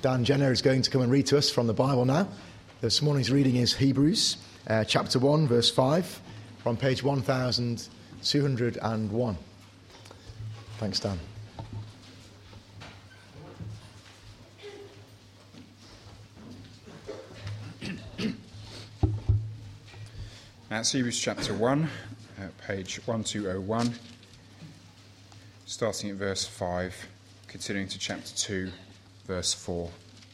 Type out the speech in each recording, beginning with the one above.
Dan Jenner is going to come and read to us from the Bible now. This morning's reading is Hebrews, chapter 1, verse 5, from page 1201. Thanks, Dan. That's Hebrews chapter 1, page 1201, starting at verse 5, continuing to chapter 2, verse 4.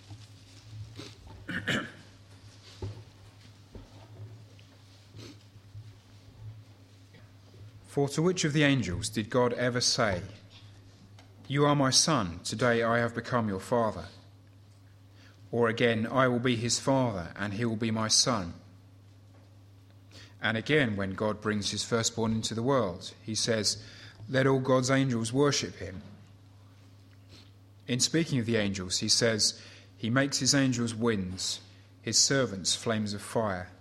For to which of the angels did God ever say, "You are my son, today I have become your father"? Or again, "I will be his father, and he will be my son"? And again, when God brings his firstborn into the world, he says, "Let all God's angels worship him." In speaking of the angels, he says, "He makes his angels winds, his servants flames of fire."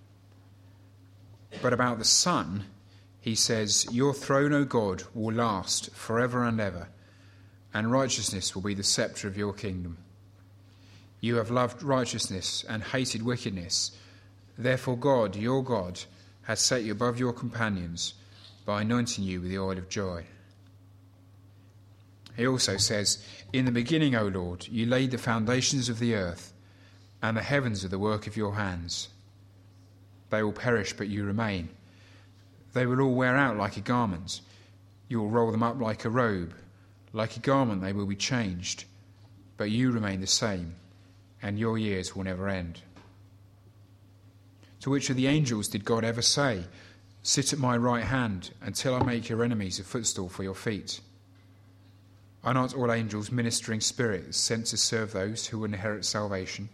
But about the Son, he says, "Your throne, O God, will last forever and ever, and righteousness will be the sceptre of your kingdom. You have loved righteousness and hated wickedness. Therefore God, your God, has set you above your companions by anointing you with the oil of joy." He also says, "In the beginning, O Lord, you laid the foundations of the earth, and the heavens are the work of your hands. They will perish, but you remain. They will all wear out like a garment. You will roll them up like a robe. Like a garment they will be changed. But you remain the same, and your years will never end." To which of the angels did God ever say, "Sit at my right hand until I make your enemies a footstool for your feet"? Are not all angels ministering spirits sent to serve those who will inherit salvation?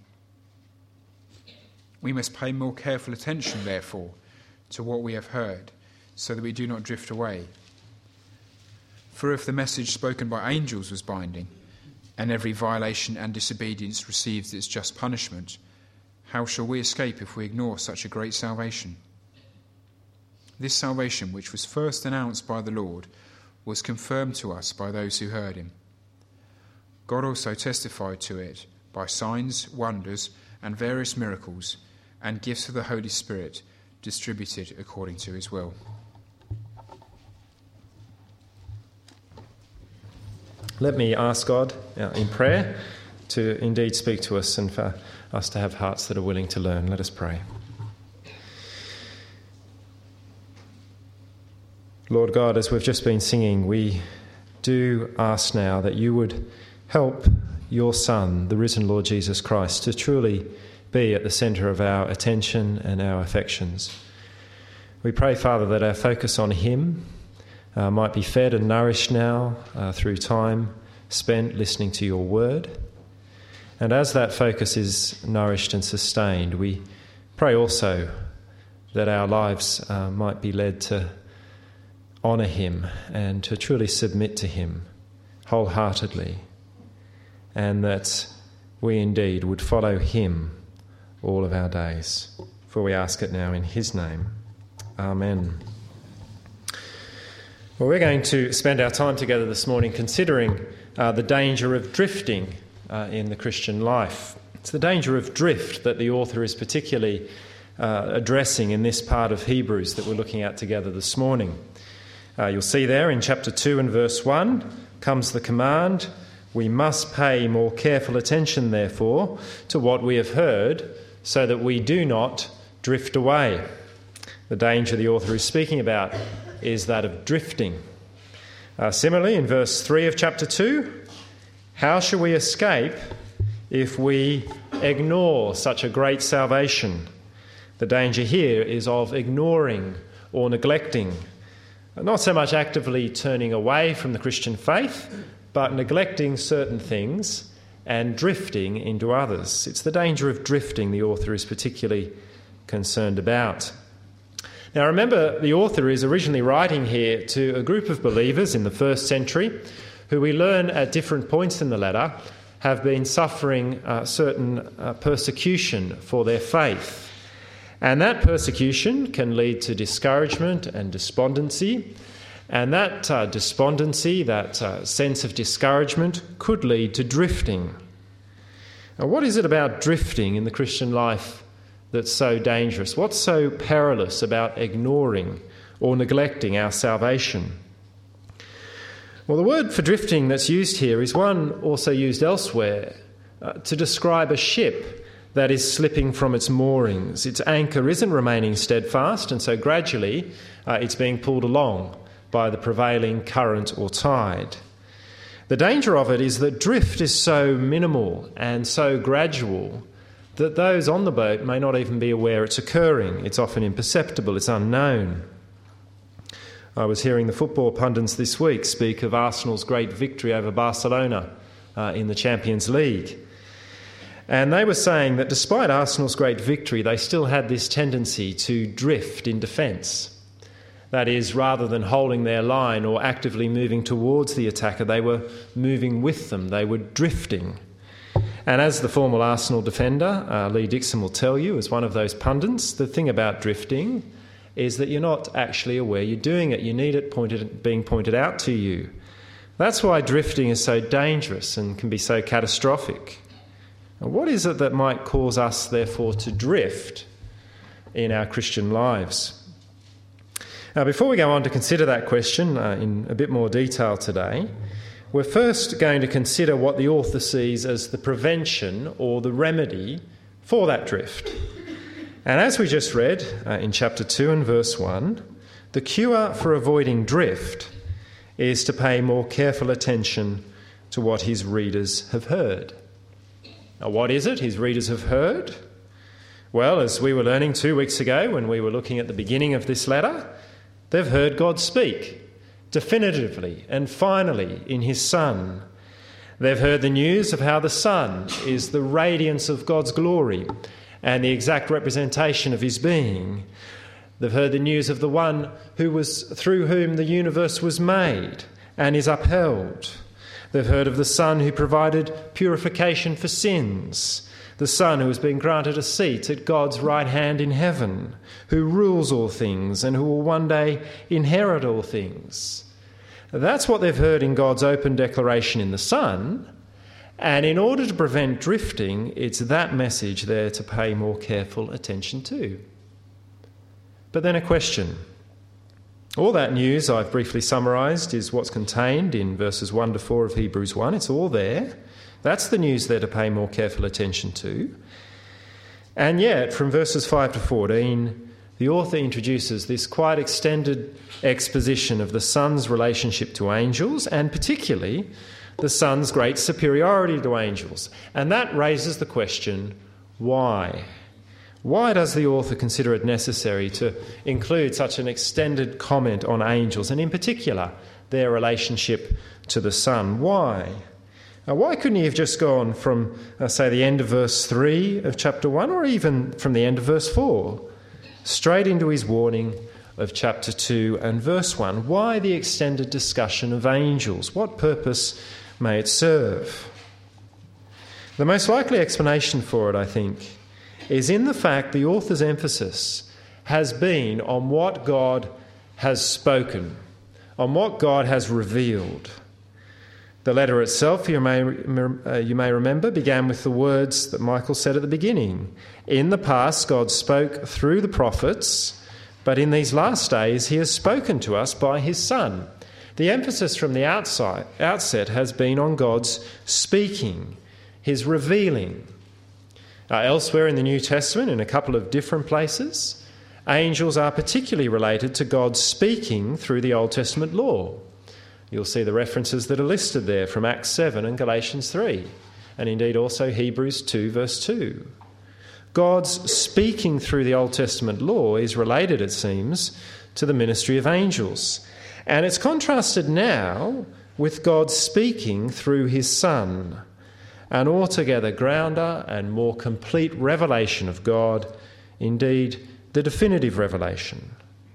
We must pay more careful attention, therefore, to what we have heard, so that we do not drift away. For if the message spoken by angels was binding, and every violation and disobedience receives its just punishment, how shall we escape if we ignore such a great salvation? This salvation, which was first announced by the Lord, was confirmed to us by those who heard him. God also testified to it by signs, wonders, and various miracles, and gifts of the Holy Spirit distributed according to his will. Let me ask God in prayer to indeed speak to us and for us to have hearts that are willing to learn. Let us pray. Lord God, as we've just been singing, we do ask now that you would help your Son, the risen Lord Jesus Christ, to truly be at the centre of our attention and our affections. We pray, Father, that our focus on him might be fed and nourished now through time spent listening to your word. And as that focus is nourished and sustained, we pray also that our lives might be led to honour him and to truly submit to him wholeheartedly, and that we indeed would follow him all of our days. For we ask it now in his name. Amen. Well, we're going to spend our time together this morning considering the danger of drifting in the Christian life. It's the danger of drift that the author is particularly addressing in this part of Hebrews that we're looking at together this morning. You'll see there in chapter 2 and verse 1 comes the command, "We must pay more careful attention, therefore, to what we have heard, so that we do not drift away." The danger the author is speaking about is that of drifting. Similarly, in verse 3 of chapter 2, how shall we escape if we ignore such a great salvation? The danger here is of ignoring or neglecting, not so much actively turning away from the Christian faith, but neglecting certain things and drifting into others. It's the danger of drifting the author is particularly concerned about. Now remember, the author is originally writing here to a group of believers in the first century who we learn at different points in the letter have been suffering certain persecution for their faith. And that persecution can lead to discouragement and despondency. And that despondency, that sense of discouragement, could lead to drifting. Now, what is it about drifting in the Christian life that's so dangerous? What's so perilous about ignoring or neglecting our salvation? Well, the word for drifting that's used here is one also used elsewhere to describe a ship that is slipping from its moorings. Its anchor isn't remaining steadfast, and so gradually it's being pulled along by the prevailing current or tide. The danger of it is that drift is so minimal and so gradual that those on the boat may not even be aware it's occurring. It's often imperceptible, it's unknown. I was hearing the football pundits this week speak of Arsenal's great victory over Barcelona in the Champions League. And they were saying that despite Arsenal's great victory, they still had this tendency to drift in defence. That is, rather than holding their line or actively moving towards the attacker, they were moving with them. They were drifting. And as the former Arsenal defender, Lee Dixon, will tell you, as one of those pundits, the thing about drifting is that you're not actually aware you're doing it. You need it being pointed out to you. That's why drifting is so dangerous and can be so catastrophic. And what is it that might cause us, therefore, to drift in our Christian lives? Now, before we go on to consider that question in a bit more detail today, we're first going to consider what the author sees as the prevention or the remedy for that drift. And as we just read in chapter 2 and verse 1, the cure for avoiding drift is to pay more careful attention to what his readers have heard. Now, what is it his readers have heard? Well, as we were learning 2 weeks ago when we were looking at the beginning of this letter, they've heard God speak definitively and finally in his Son. They've heard the news of how the Son is the radiance of God's glory and the exact representation of his being. They've heard the news of the one through whom the universe was made and is upheld. They've heard of the Son who provided purification for sins, the Son who has been granted a seat at God's right hand in heaven, who rules all things and who will one day inherit all things. That's what they've heard in God's open declaration in the Son, and in order to prevent drifting, it's that message they're to pay more careful attention to. But then a question. All that news I've briefly summarised is what's contained in verses 1 to 4 of Hebrews 1. It's all there. That's the news they're to pay more careful attention to. And yet, from verses 5 to 14, the author introduces this quite extended exposition of the Son's relationship to angels, and particularly the Son's great superiority to angels. And that raises the question, why? Why does the author consider it necessary to include such an extended comment on angels, and in particular their relationship to the Son? Why? Now, why couldn't he have just gone from, say, the end of verse 3 of chapter 1, or even from the end of verse 4, straight into his warning of chapter 2 and verse 1? Why the extended discussion of angels? What purpose may it serve? The most likely explanation for it, I think, is in the fact the author's emphasis has been on what God has spoken, on what God has revealed. The letter itself, you may remember, began with the words that Michael said at the beginning. In the past, God spoke through the prophets, but in these last days he has spoken to us by his Son. The emphasis from the outset has been on God's speaking, his revealing. Elsewhere in the New Testament, in a couple of different places, angels are particularly related to God speaking through the Old Testament law. You'll see the references that are listed there from Acts 7 and Galatians 3, and indeed also Hebrews 2 verse 2. God's speaking through the Old Testament law is related, it seems, to the ministry of angels. And it's contrasted now with God speaking through his Son, an altogether grounder and more complete revelation of God, indeed the definitive revelation.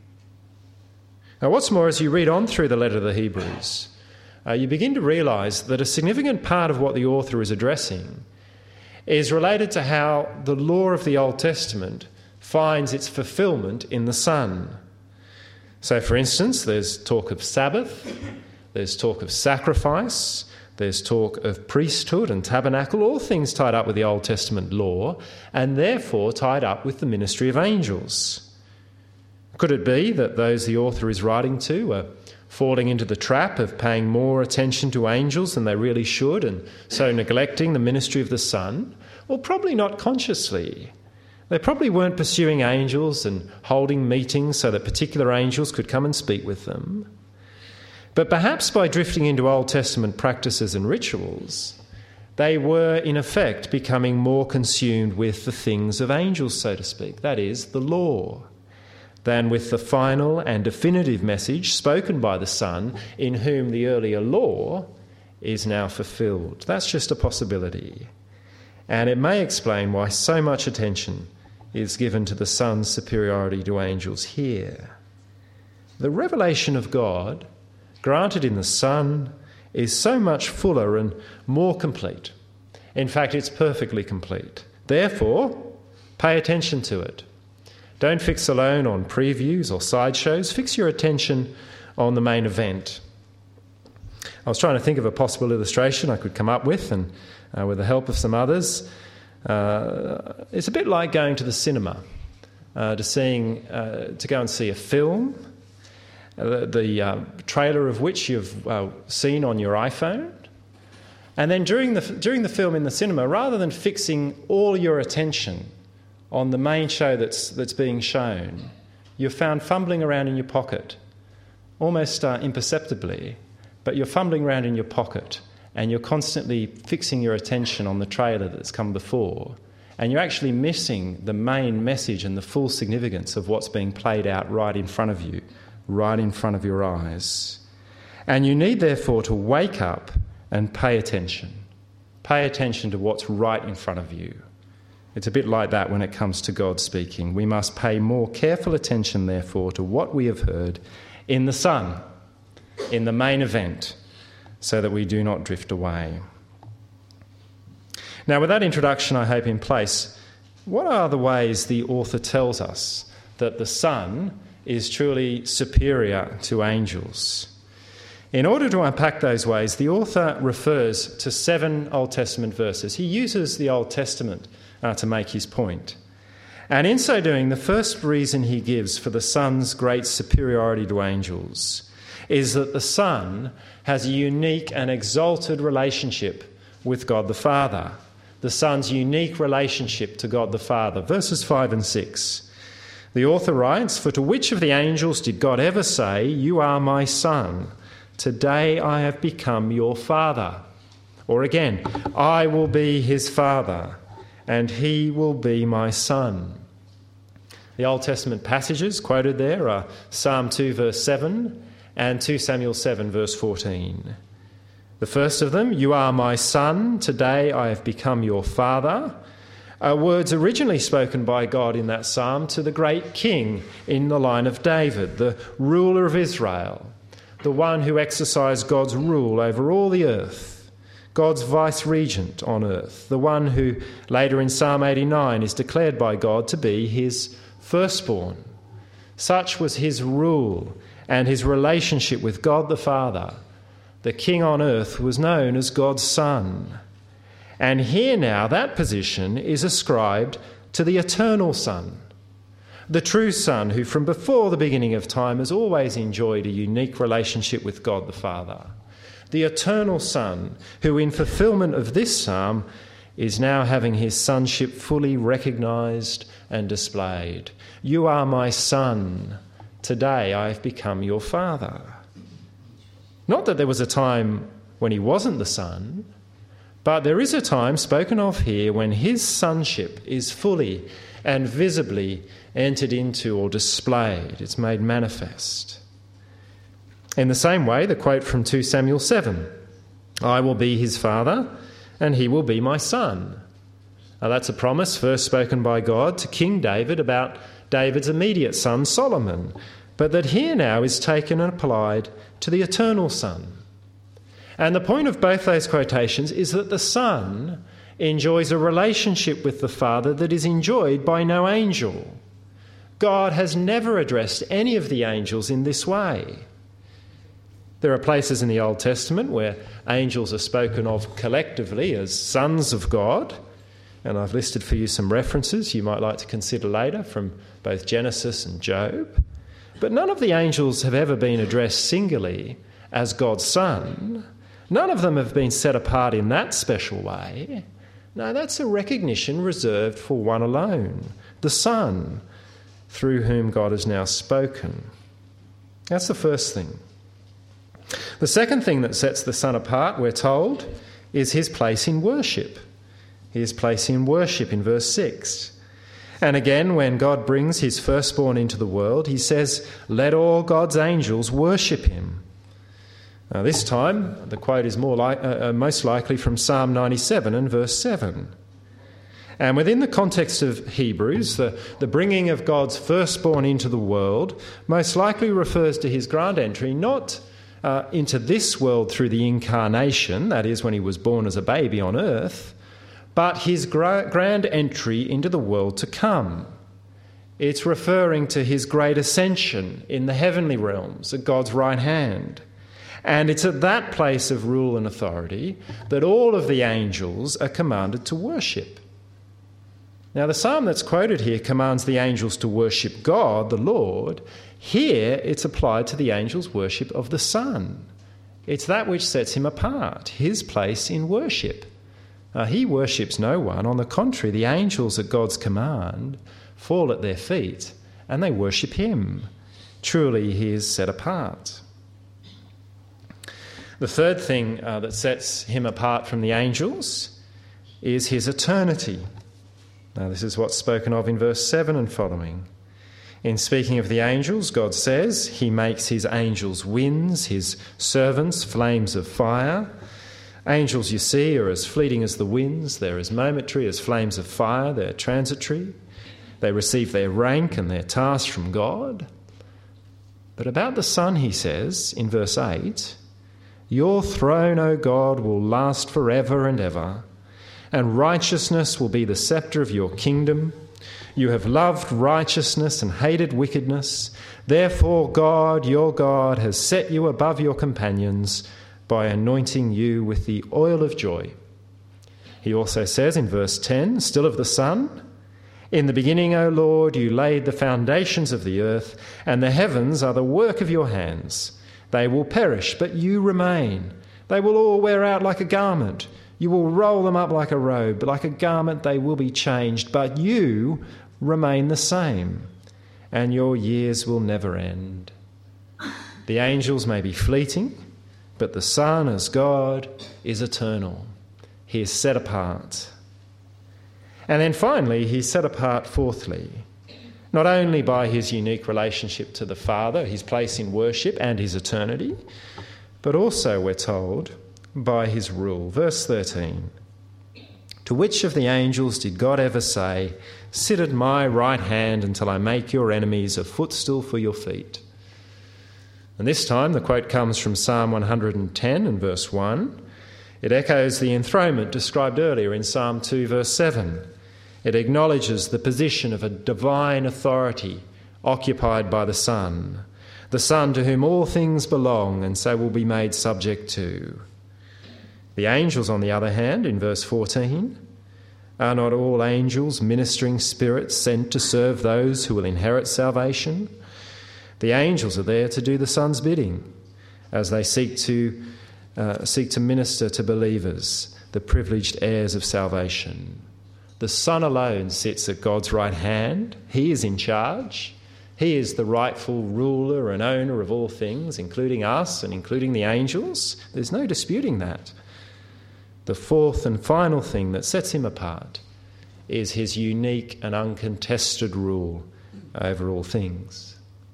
Now, what's more, as you read on through the letter to the Hebrews, you begin to realise that a significant part of what the author is addressing is related to how the law of the Old Testament finds its fulfilment in the Son. So, for instance, there's talk of Sabbath, there's talk of sacrifice, There's talk of priesthood and tabernacle, all things tied up with the Old Testament law, and therefore tied up with the ministry of angels. Could it be that those the author is writing to are falling into the trap of paying more attention to angels than they really should, and so neglecting the ministry of the Son? Well, probably not consciously. They probably weren't pursuing angels and holding meetings so that particular angels could come and speak with them. But perhaps by drifting into Old Testament practices and rituals, they were in effect becoming more consumed with the things of angels, so to speak, that is, the law, than with the final and definitive message spoken by the Son, in whom the earlier law is now fulfilled. That's just a possibility. And it may explain why so much attention is given to the Son's superiority to angels here. The revelation of God granted in the Son is so much fuller and more complete. In fact, it's perfectly complete. Therefore, pay attention to it. Don't fix alone on previews or sideshows. Fix your attention on the main event. I was trying to think of a possible illustration I could come up with, and with the help of some others, it's a bit like going to the cinema, to go and see a film, the trailer of which you've seen on your iPhone, and then during the film in the cinema, rather than fixing all your attention on the main show that's being shown, you're found fumbling around in your pocket, almost imperceptibly, but you're fumbling around in your pocket and you're constantly fixing your attention on the trailer that's come before, and you're actually missing the main message and the full significance of what's being played out right in front of you, right in front of your eyes. And you need, therefore, to wake up and pay attention. Pay attention to what's right in front of you. It's a bit like that when it comes to God speaking. We must pay more careful attention, therefore, to what we have heard in the Son, in the main event, so that we do not drift away. Now, with that introduction, I hope, in place, what are the ways the author tells us that the Son is truly superior to angels? In order to unpack those ways, the author refers to 7 Old Testament verses. He uses the Old Testament to make his point. And in so doing, the first reason he gives for the Son's great superiority to angels is that the Son has a unique and exalted relationship with God the Father. The Son's unique relationship to God the Father. Verses 5 and 6. The author writes, "For to which of the angels did God ever say, 'You are my Son, today I have become your Father'? Or again, 'I will be his Father, and he will be my Son'?" The Old Testament passages quoted there are Psalm 2 verse 7 and 2 Samuel 7 verse 14. The first of them, "You are my Son, today I have become your Father," are words originally spoken by God in that psalm to the great king in the line of David, the ruler of Israel, the one who exercised God's rule over all the earth, God's vice-regent on earth, the one who later in Psalm 89 is declared by God to be his firstborn. Such was his rule and his relationship with God the Father. The king on earth was known as God's Son. And here now that position is ascribed to the eternal Son, the true Son who from before the beginning of time has always enjoyed a unique relationship with God the Father. The eternal Son who in fulfilment of this psalm is now having his sonship fully recognised and displayed. "You are my Son. Today I have become your Father." Not that there was a time when he wasn't the Son, but there is a time spoken of here when his sonship is fully and visibly entered into or displayed. It's made manifest. In the same way, the quote from 2 Samuel 7, "I will be his Father, and he will be my Son." Now that's a promise first spoken by God to King David about David's immediate son Solomon, but that here now is taken and applied to the eternal Son. And the point of both those quotations is that the Son enjoys a relationship with the Father that is enjoyed by no angel. God has never addressed any of the angels in this way. There are places in the Old Testament where angels are spoken of collectively as sons of God, and I've listed for you some references you might like to consider later from both Genesis and Job. But none of the angels have ever been addressed singularly as God's son. None of them have been set apart in that special way. No, that's a recognition reserved for one alone, the Son, through whom God has now spoken. That's the first thing. The second thing that sets the Son apart, we're told, is his place in worship. His place in worship in verse 6. And again, when God brings his firstborn into the world, he says, "Let all God's angels worship him." Now, this time, the quote is most likely from Psalm 97 and verse 7. And within the context of Hebrews, the bringing of God's firstborn into the world most likely refers to his grand entry, not into this world through the incarnation, that is, when he was born as a baby on earth, but his grand entry into the world to come. It's referring to his great ascension in the heavenly realms at God's right hand. And it's at that place of rule and authority that all of the angels are commanded to worship. Now, the psalm that's quoted here commands the angels to worship God, the Lord. Here, it's applied to the angels' worship of the Son. It's that which sets him apart, his place in worship. He worships no one. On the contrary, the angels at God's command fall at their feet and they worship him. Truly, he is set apart. The third thing that sets him apart from the angels is his eternity. Now, this is what's spoken of in verse 7 and following. In speaking of the angels, God says he makes his angels winds, his servants flames of fire. Angels, you see, are as fleeting as the winds. They're as momentary as flames of fire. They're transitory. They receive their rank and their task from God. But about the Son, he says in verse 8, "Your throne, O God, will last forever and ever, and righteousness will be the sceptre of your kingdom. You have loved righteousness and hated wickedness. Therefore, God, your God, has set you above your companions by anointing you with the oil of joy." He also says in verse 10, still of the Son, "In the beginning, O Lord, you laid the foundations of the earth, and the heavens are the work of your hands. They will perish, but you remain. They will all wear out like a garment. You will roll them up like a robe, but like a garment they will be changed. But you remain the same, and your years will never end." The angels may be fleeting, but the Son, as God, is eternal. He is set apart. And then finally, he's set apart fourthly, not only by his unique relationship to the Father, his place in worship and his eternity, but also, we're told, by his rule. Verse 13, "To which of the angels did God ever say, 'Sit at my right hand until I make your enemies a footstool for your feet'?" And this time the quote comes from Psalm 110 and verse 1. It echoes the enthronement described earlier in Psalm 2 verse 7. It acknowledges the position of a divine authority occupied by the Son to whom all things belong and so will be made subject to. The angels, on the other hand, in verse 14, are not all angels ministering spirits sent to serve those who will inherit salvation? The angels are there to do the Son's bidding as they seek to minister to believers, the privileged heirs of salvation. The Son alone sits at God's right hand. He is in charge. He is the rightful ruler and owner of all things, including us and including the angels. There's no disputing that. The fourth and final thing that sets him apart is his unique and uncontested rule over all things.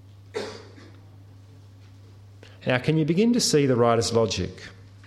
Now, can you begin to see the writer's logic?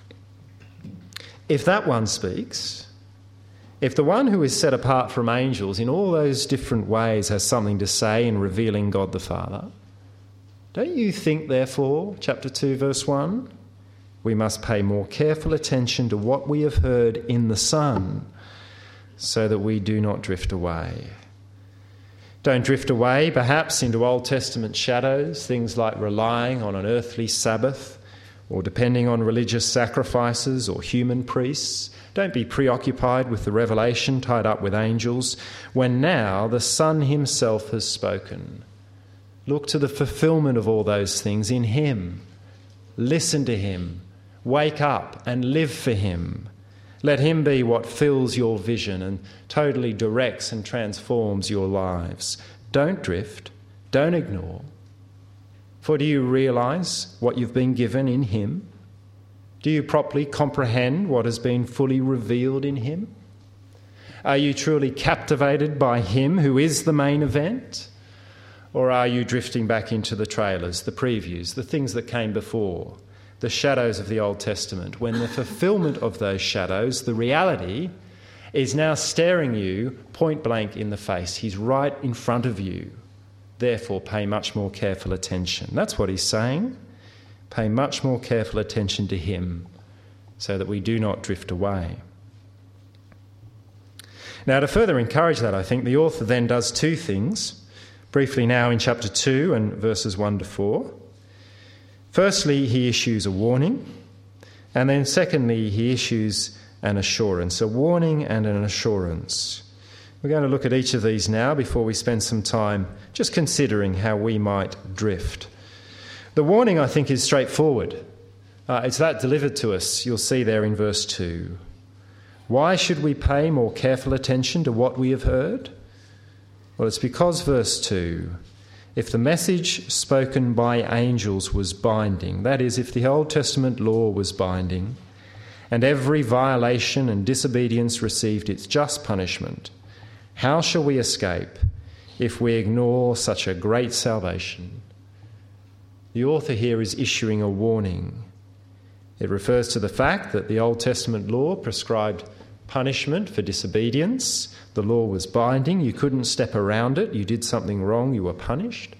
If that one speaks, if the one who is set apart from angels in all those different ways has something to say in revealing God the Father, don't you think, therefore, chapter 2, verse 1, we must pay more careful attention to what we have heard in the Son so that we do not drift away? Don't drift away, perhaps, into Old Testament shadows, things like relying on an earthly Sabbath or depending on religious sacrifices or human priests. Don't be preoccupied with the revelation tied up with angels, when now the Son himself has spoken. Look to the fulfillment of all those things in him. Listen to him. Wake up and live for him. Let him be what fills your vision and totally directs and transforms your lives. Don't drift. Don't ignore. For do you realise what you've been given in him? Do you properly comprehend what has been fully revealed in him? Are you truly captivated by him who is the main event? Or are you drifting back into the trailers, the previews, the things that came before, the shadows of the Old Testament, when the fulfilment of those shadows, the reality, is now staring you point blank in the face? He's right in front of you. Therefore, pay much more careful attention. That's what he's saying. Pay much more careful attention to him so that we do not drift away. Now, to further encourage that, I think the author then does two things, briefly now in chapter 2 and verses 1 to 4. Firstly, he issues a warning, and then secondly, he issues an assurance, a warning and an assurance. We're going to look at each of these now before we spend some time just considering how we might drift. The warning, I think, is straightforward. It's that delivered to us, you'll see there in verse 2. Why should we pay more careful attention to what we have heard? Well, it's because, verse 2, if the message spoken by angels was binding, that is, if the Old Testament law was binding, and every violation and disobedience received its just punishment, how shall we escape if we ignore such a great salvation? The author here is issuing a warning. It refers to the fact that the Old Testament law prescribed punishment for disobedience. The law was binding. You couldn't step around it. You did something wrong, you were punished.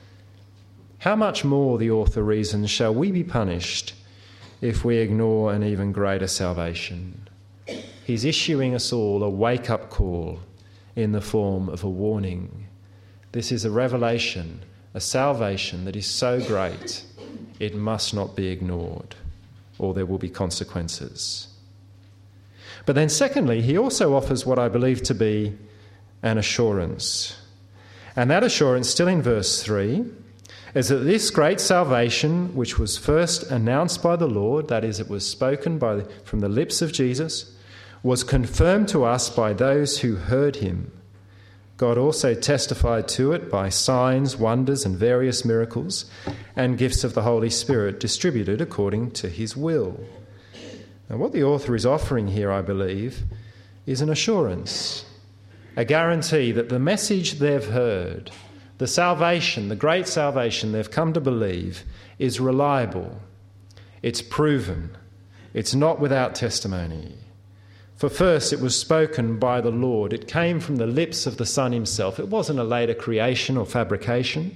How much more, the author reasons, shall we be punished if we ignore an even greater salvation? He's issuing us all a wake-up call in the form of a warning. This is a revelation, a salvation that is so great it must not be ignored, or there will be consequences. But then secondly, he also offers what I believe to be an assurance. And that assurance, still in verse 3, is that this great salvation, which was first announced by the Lord, that is, it was spoken from the lips of Jesus, was confirmed to us by those who heard him. God also testified to it by signs, wonders, and various miracles, and gifts of the Holy Spirit distributed according to his will. Now, what the author is offering here, I believe, is an assurance, a guarantee that the message they've heard, the salvation, the great salvation they've come to believe, is reliable, it's proven, it's not without testimony. For first, it was spoken by the Lord. It came from the lips of the Son himself. It wasn't a later creation or fabrication.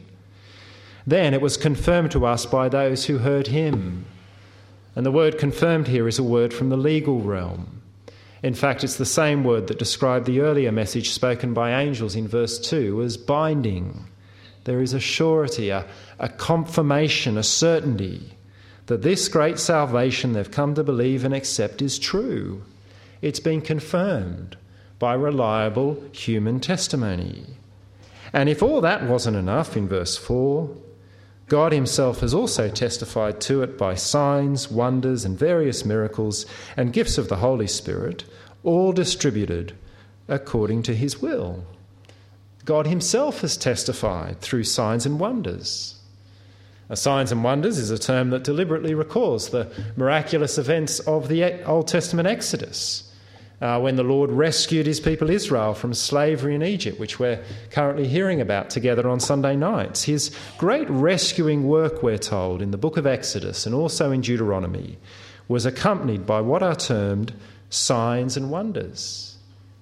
Then it was confirmed to us by those who heard him. And the word confirmed here is a word from the legal realm. In fact, it's the same word that described the earlier message spoken by angels in verse 2 as binding. There is a surety, a confirmation, a certainty that this great salvation they've come to believe and accept is true. It's been confirmed by reliable human testimony. And if all that wasn't enough, in verse 4, God himself has also testified to it by signs, wonders, and various miracles and gifts of the Holy Spirit, all distributed according to his will. God himself has testified through signs and wonders. Signs and wonders is a term that deliberately recalls the miraculous events of the Old Testament Exodus, when the Lord rescued his people Israel from slavery in Egypt, which we're currently hearing about together on Sunday nights. His great rescuing work, we're told, in the book of Exodus and also in Deuteronomy, was accompanied by what are termed signs and wonders.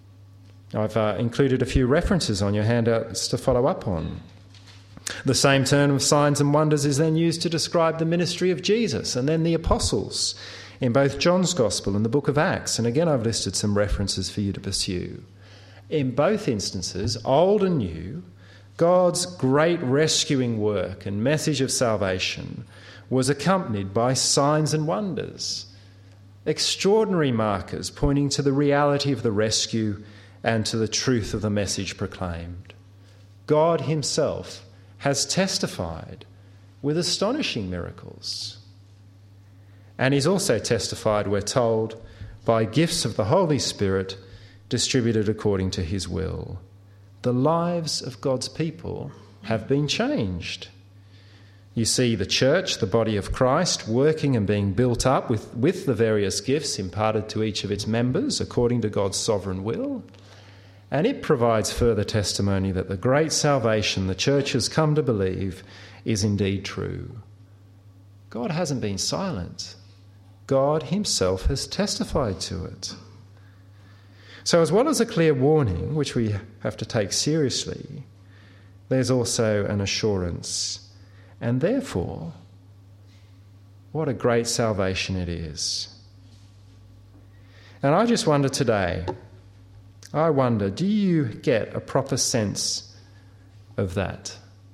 I've included a few references on your handouts to follow up on. The same term of signs and wonders is then used to describe the ministry of Jesus and then the apostles in both John's Gospel and the book of Acts. And again, I've listed some references for you to pursue. In both instances, old and new, God's great rescuing work and message of salvation was accompanied by signs and wonders, extraordinary markers pointing to the reality of the rescue and to the truth of the message proclaimed. God himself has testified with astonishing miracles. And he's also testified, we're told, by gifts of the Holy Spirit distributed according to his will. The lives of God's people have been changed. You see the church, the body of Christ, working and being built up with the various gifts imparted to each of its members according to God's sovereign will. And it provides further testimony that the great salvation the church has come to believe is indeed true. God hasn't been silent. God himself has testified to it. So as well as a clear warning, which we have to take seriously, there's also an assurance. And therefore, what a great salvation it is. And I just wonder today, do you get a proper sense of that?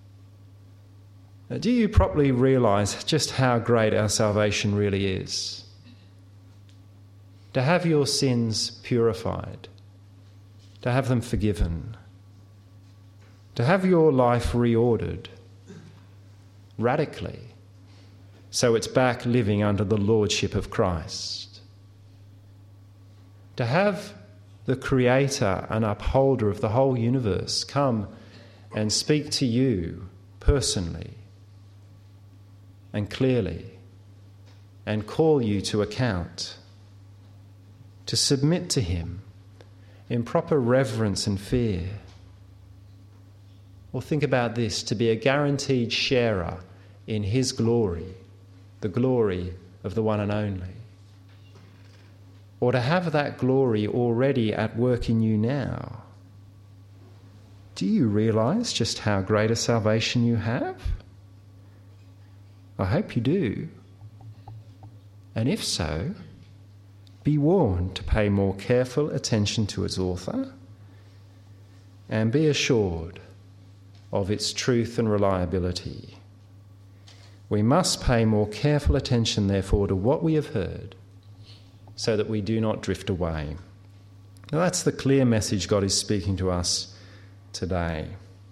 Do you properly realise just how great our salvation really is? To have your sins purified, to have them forgiven, to have your life reordered radically, so it's back living under the lordship of Christ. To have the creator and upholder of the whole universe come and speak to you personally and clearly and call you to account, to submit to him in proper reverence and fear. Or think about this, to be a guaranteed sharer in his glory, the glory of the one and only. Or to have that glory already at work in you now. Do you realise just how great a salvation you have? I hope you do. And if so, be warned to pay more careful attention to its author and be assured of its truth and reliability. We must pay more careful attention, therefore, to what we have heard so that we do not drift away. Now, that's the clear message God is speaking to us today.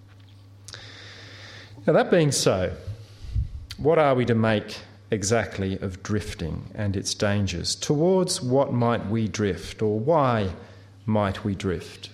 Now, that being so, what are we to make exactly of drifting and its dangers? Towards what might we drift, or why might we drift?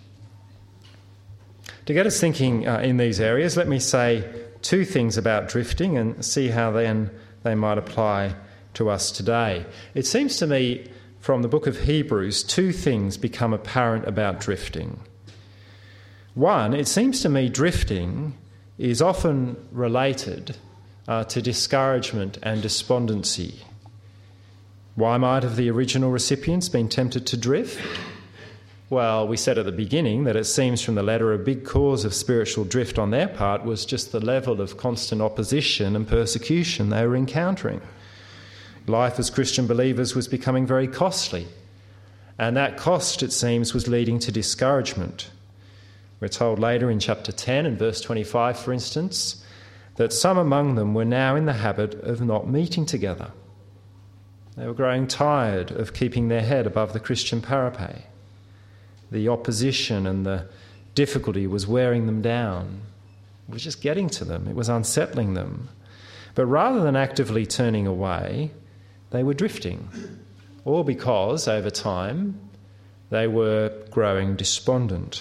To get us thinking in these areas, let me say two things about drifting and see how then they might apply to us today. It seems to me from the book of Hebrews, two things become apparent about drifting. One, it seems to me drifting is often related to discouragement and despondency. Why might have the original recipients been tempted to drift? Well, we said at the beginning that it seems from the letter a big cause of spiritual drift on their part was just the level of constant opposition and persecution they were encountering. Life as Christian believers was becoming very costly, and that cost, it seems, was leading to discouragement. We're told later in chapter 10 and verse 25, for instance, that some among them were now in the habit of not meeting together. They were growing tired of keeping their head above the Christian parapet. The opposition and the difficulty was wearing them down. It was just getting to them. It was unsettling them. But rather than actively turning away, they were drifting, all because, over time, they were growing despondent.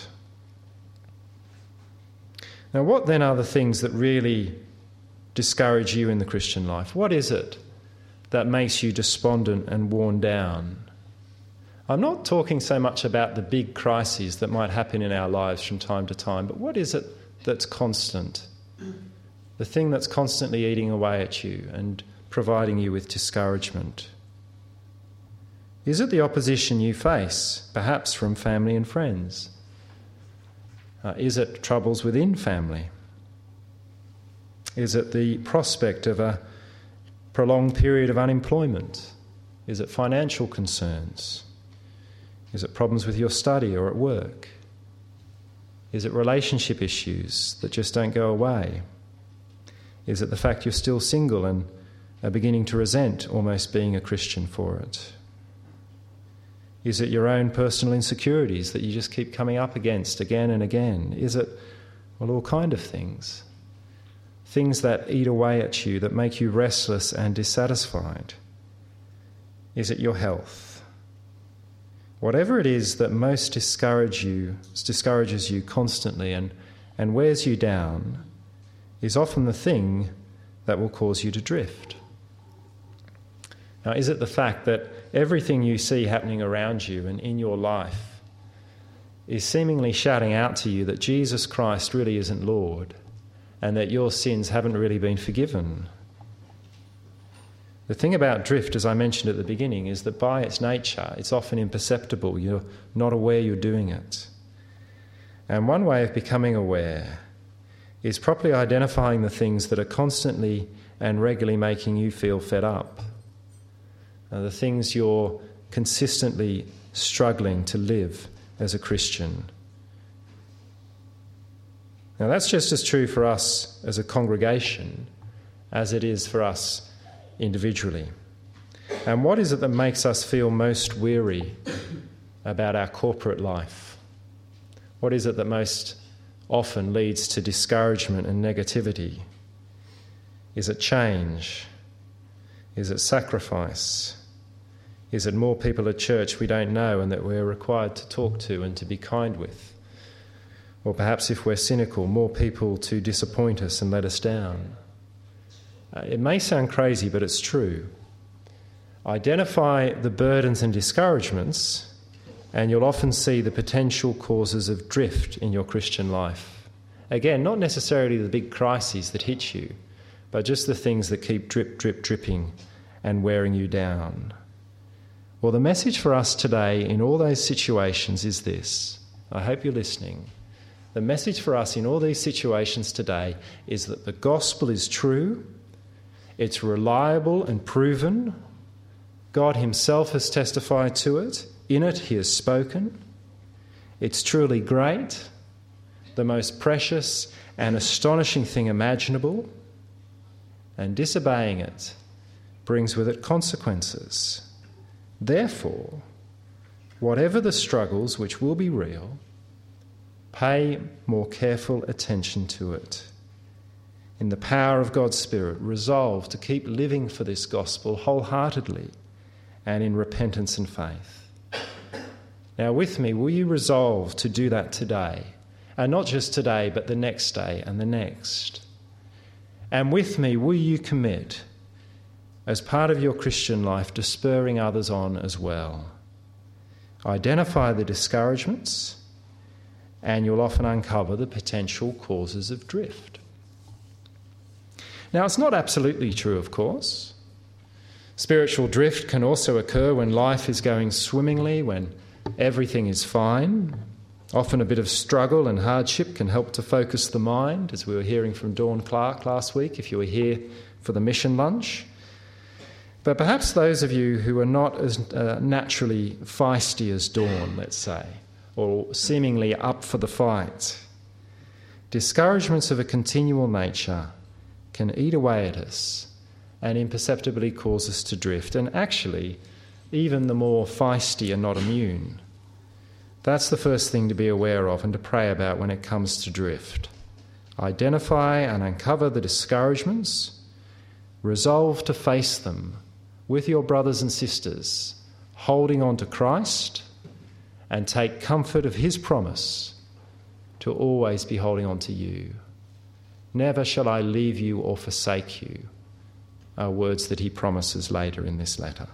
Now, what then are the things that really discourage you in the Christian life? What is it that makes you despondent and worn down? I'm not talking so much about the big crises that might happen in our lives from time to time, but what is it that's constant? The thing that's constantly eating away at you and providing you with discouragement. Is it the opposition you face, perhaps from family and friends? Is it troubles within family? Is it the prospect of a prolonged period of unemployment? Is it financial concerns? Is it problems with your study or at work? Is it relationship issues that just don't go away? Is it the fact you're still single and are beginning to resent almost being a Christian for it? Is it your own personal insecurities that you just keep coming up against again and again? Is it, well, all kind of things? Things that eat away at you, that make you restless and dissatisfied? Is it your health? Whatever it is that most discourages you constantly and wears you down is often the thing that will cause you to drift. Now, is it the fact that everything you see happening around you and in your life is seemingly shouting out to you that Jesus Christ really isn't Lord and that your sins haven't really been forgiven? The thing about drift, as I mentioned at the beginning, is that by its nature, it's often imperceptible. You're not aware you're doing it. And one way of becoming aware is properly identifying the things that are constantly and regularly making you feel fed up. The things you're consistently struggling to live as a Christian. Now, that's just as true for us as a congregation as it is for us individually. And what is it that makes us feel most weary about our corporate life? What is it that most often leads to discouragement and negativity? Is it change? Is it sacrifice? Is it more people at church we don't know and that we're required to talk to and to be kind with? Or perhaps, if we're cynical, more people to disappoint us and let us down? It may sound crazy, but it's true. Identify the burdens and discouragements, and you'll often see the potential causes of drift in your Christian life. Again, not necessarily the big crises that hit you, but just the things that keep dripping and wearing you down. Well, the message for us today in all those situations is this. I hope you're listening. The message for us in all these situations today is that the gospel is true, it's reliable and proven. God himself has testified to it. In it he has spoken. It's truly great, the most precious and astonishing thing imaginable, and disobeying it brings with it consequences. Therefore, whatever the struggles which will be real, pay more careful attention to it. In the power of God's Spirit, resolve to keep living for this gospel wholeheartedly and in repentance and faith. Now, with me, will you resolve to do that today? And not just today, but the next day and the next. And with me, will you commit, as part of your Christian life, to spurring others on as well? Identify the discouragements, and you'll often uncover the potential causes of drift. Now, it's not absolutely true, of course. Spiritual drift can also occur when life is going swimmingly, when everything is fine. Often a bit of struggle and hardship can help to focus the mind, as we were hearing from Dawn Clark last week, if you were here for the mission lunch. But perhaps those of you who are not as naturally feisty as Dawn, let's say, or seemingly up for the fight, discouragements of a continual nature can eat away at us and imperceptibly cause us to drift. And actually, even the more feisty are not immune. That's the first thing to be aware of and to pray about when it comes to drift. Identify and uncover the discouragements. Resolve to face them with your brothers and sisters, holding on to Christ, and take comfort of his promise to always be holding on to you. Never shall I leave you or forsake you, are words that he promises later in this letter.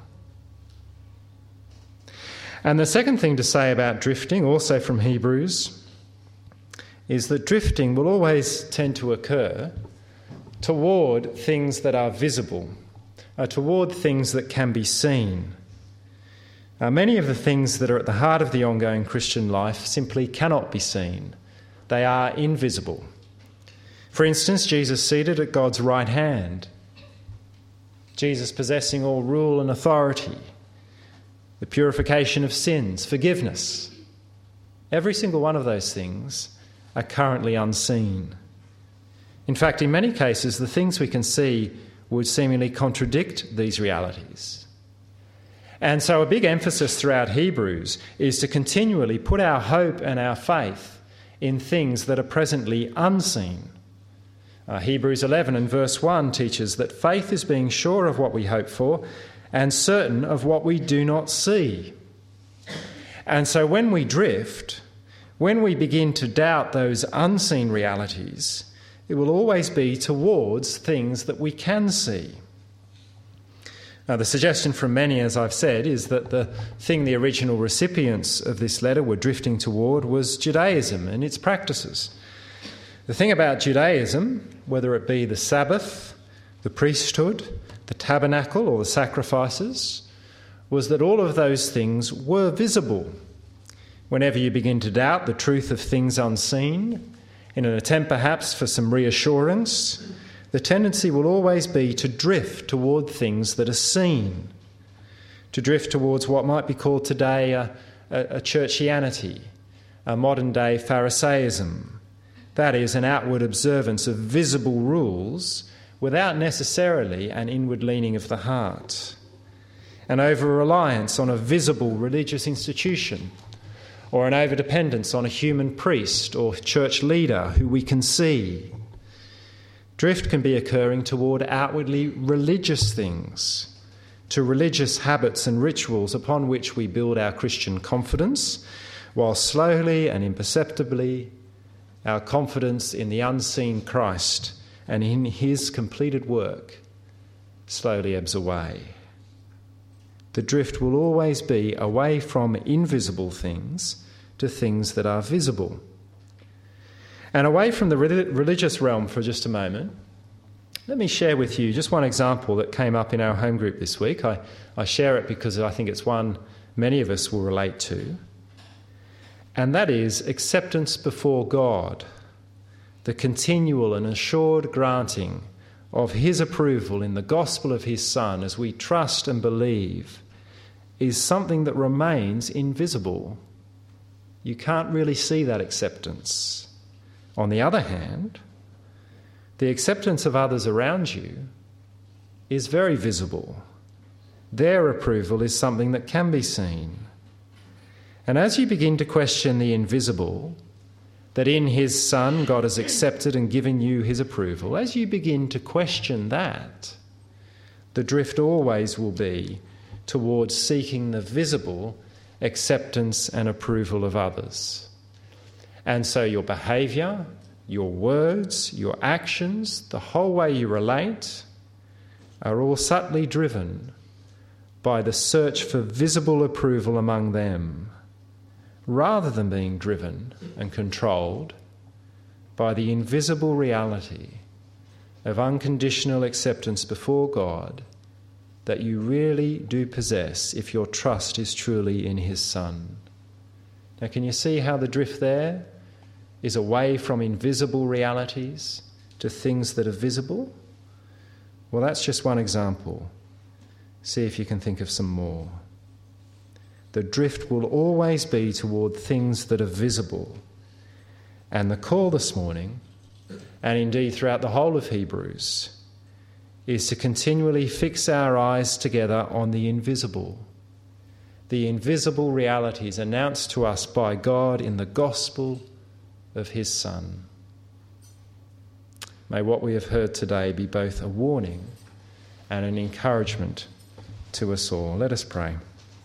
And the second thing to say about drifting, also from Hebrews, is that drifting will always tend to occur toward things that are visible, toward things that can be seen. Many of the things that are at the heart of the ongoing Christian life simply cannot be seen. They are invisible. For instance, Jesus seated at God's right hand, Jesus possessing all rule and authority, the purification of sins, forgiveness. Every single one of those things are currently unseen. In fact, in many cases, the things we can see would seemingly contradict these realities. And so a big emphasis throughout Hebrews is to continually put our hope and our faith in things that are presently unseen. Hebrews 11 and verse 1 teaches that faith is being sure of what we hope for and certain of what we do not see. And so when we drift, when we begin to doubt those unseen realities, it will always be towards things that we can see. Now, the suggestion from many, as I've said, is that the thing the original recipients of this letter were drifting toward was Judaism and its practices. The thing about Judaism, whether it be the Sabbath, the priesthood, the tabernacle or the sacrifices, was that all of those things were visible. Whenever you begin to doubt the truth of things unseen, in an attempt perhaps for some reassurance, the tendency will always be to drift toward things that are seen, to drift towards what might be called today a churchianity, a modern-day Pharisaism. That is, an outward observance of visible rules without necessarily an inward leaning of the heart, an over-reliance on a visible religious institution, or an over-dependence on a human priest or church leader who we can see. Drift can be occurring toward outwardly religious things, to religious habits and rituals upon which we build our Christian confidence, while slowly and imperceptibly our confidence in the unseen Christ and in his completed work slowly ebbs away. The drift will always be away from invisible things to things that are visible. And away from the religious realm for just a moment, let me share with you just one example that came up in our home group this week. I share it because I think it's one many of us will relate to. And that is acceptance before God, the continual and assured granting of his approval in the gospel of his Son as we trust and believe is something that remains invisible. You can't really see that acceptance. On the other hand, the acceptance of others around you is very visible. Their approval is something that can be seen. And as you begin to question the invisible, that in his Son God has accepted and given you his approval, as you begin to question that, the drift always will be towards seeking the visible acceptance and approval of others. And so your behaviour, your words, your actions, the whole way you relate are all subtly driven by the search for visible approval among them, rather than being driven and controlled by the invisible reality of unconditional acceptance before God that you really do possess if your trust is truly in his Son. Now, can you see how the drift there is away from invisible realities to things that are visible? Well, that's just one example. See if you can think of some more. The drift will always be toward things that are visible. And the call this morning, and indeed throughout the whole of Hebrews, is to continually fix our eyes together on the invisible realities announced to us by God in the gospel of his Son. May what we have heard today be both a warning and an encouragement to us all. Let us pray.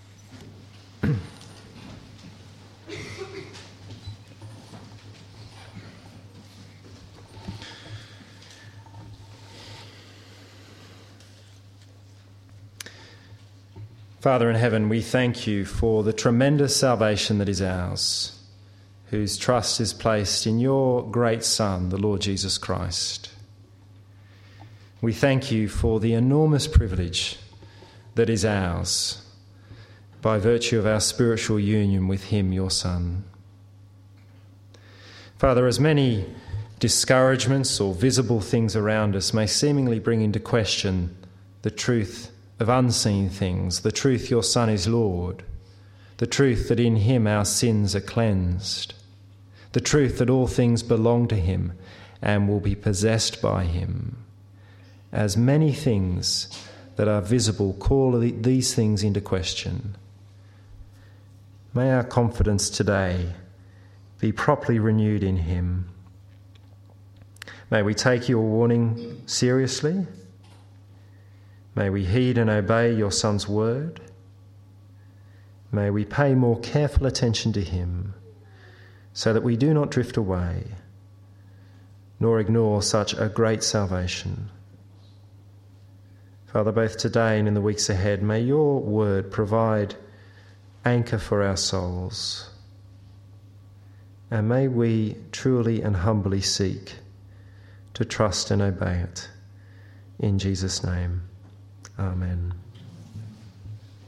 Father in heaven, we thank you for the tremendous salvation that is ours, whose trust is placed in your great Son, the Lord Jesus Christ. We thank you for the enormous privilege that is ours by virtue of our spiritual union with him, your Son. Father, as many discouragements or visible things around us may seemingly bring into question the truth of unseen things, the truth your Son is Lord, the truth that in him our sins are cleansed, the truth that all things belong to him and will be possessed by him. as many things that are visible call these things into question. May our confidence today be properly renewed in him. May we take your warning seriously. May we heed and obey your Son's word. May we pay more careful attention to him so that we do not drift away, nor ignore such a great salvation. Father, both today and in the weeks ahead, may your word provide anchor for our souls. And may we truly and humbly seek to trust and obey it. In Jesus' name, amen.